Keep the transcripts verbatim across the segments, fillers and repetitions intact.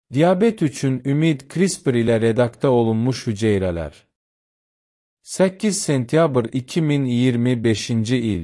Diabet üçün ümid CRISPR ilə redaktə olunmuş hüceyrələr. səkkiz sentyabr iki min iyirmi beşinci il.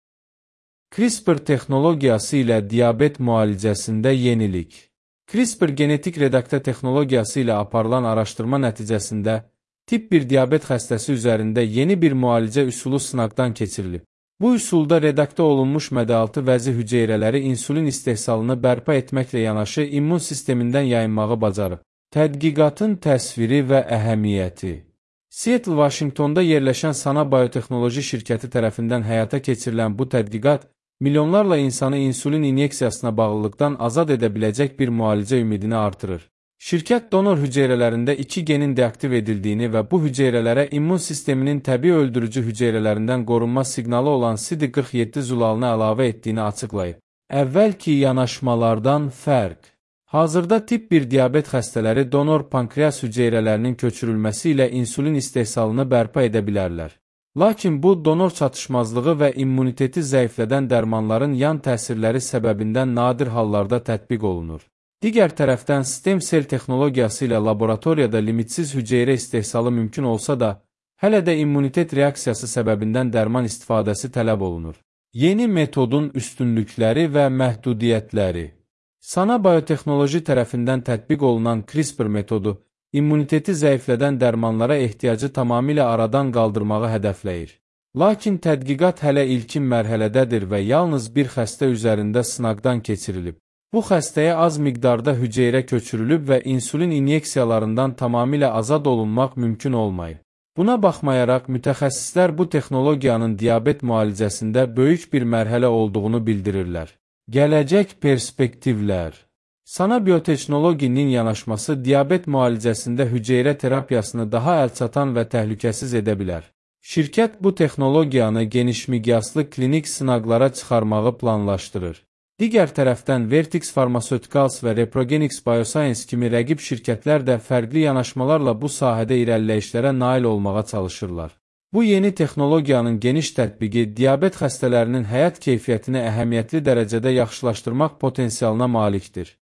CRISPR texnologiyası ilə diabet müalicəsində yenilik. CRISPR genetik redaktə texnologiyası ilə aparılan araşdırma nəticəsində tip bir diabet xəstəsi üzərində yeni bir müalicə üsulu sınaqdan keçirilib. Bu üsulda redaktə olunmuş mədə-altı vəzi hüceyrələri insulin istehsalını bərpa etməklə yanaşı immun sistemindən yayınmağı bacarıb. Tədqiqatın təsviri və əhəmiyyəti. Seattle, Vaşinqtonda yerləşən Sana Biotexnoloji şirkəti tərəfindən həyata keçirilən bu tədqiqat, milyonlarla insanı insulin inyeksiyasına bağlılıqdan azad edə biləcək bir müalicə ümidini artırır. Şirkət donor hüceyrələrində iki genin deaktiv edildiyini və bu hüceyrələrə immun sisteminin təbii öldürücü hüceyrələrindən qorunma siqnalı olan C D qırx yeddi zulalını əlavə etdiyini açıqlayıb. Əvvəlki yanaşmalardan fərq. Hazırda tip bir diabet xəstələri donor pankreas hüceyrələrinin köçürülməsi ilə insulin istehsalını bərpa edə bilərlər. Lakin bu, donor çatışmazlığı və immuniteti zəiflədən dərmanların yan təsirləri səbəbindən nadir hallarda tətbiq olunur. Digər tərəfdən, stem sel texnologiyası ilə laboratoriyada limitsiz hüceyrə istehsalı mümkün olsa da, hələ də immunitet reaksiyası səbəbindən dərman istifadəsi tələb olunur. Yeni metodun üstünlükləri və məhdudiyyətləri. Sana Biotexnoloji tərəfindən tətbiq olunan CRISPR metodu, immuniteti zəiflədən dərmanlara ehtiyacı tamamilə aradan qaldırmağı hədəfləyir. Lakin tədqiqat hələ ilkin mərhələdədir və yalnız bir xəstə üzərində sınaqdan keçirilib. Bu xəstəyə az miqdarda hüceyrə köçürülüb və insulin inyeksiyalarından tamamilə azad olunmaq mümkün olmayıb. Buna baxmayaraq, mütəxəssislər bu texnologiyanın diabet müalicəsində böyük bir mərhələ olduğunu bildirirlər. Gələcək perspektivlər. Sana Biotechnology'nin yanaşması diabet müalicəsində hüceyrə terapiyasını daha əlçatan və təhlükəsiz edə bilər. Şirkət bu texnologiyanı genişmiqyaslı klinik sınaqlara çıxarmağı planlaşdırır. Digər tərəfdən Vertex Pharmaceuticals və Reprogenix Bioscience kimi rəqib şirkətlər də fərqli yanaşmalarla bu sahədə irəliləyişlərə nail olmağa çalışırlar. Bu yeni texnologiyanın geniş tətbiqi diabet xəstələrinin həyat keyfiyyətini əhəmiyyətli dərəcədə yaxşılaşdırmaq potensialına malikdir.